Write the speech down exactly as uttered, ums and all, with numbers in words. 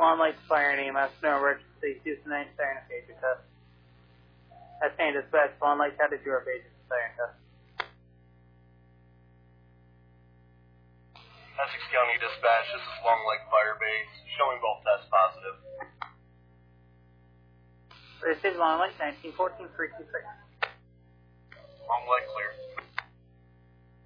Long Lake Fire and E M S, no emergency, Houston nine, siren and pager test. Attained dispatch, Long Lake, how did your pager siren test? Essex County Dispatch, this is Long Lake Fire Base, showing both tests positive. Received Long Lake, nineteen fourteen, three two six. Long Lake clear.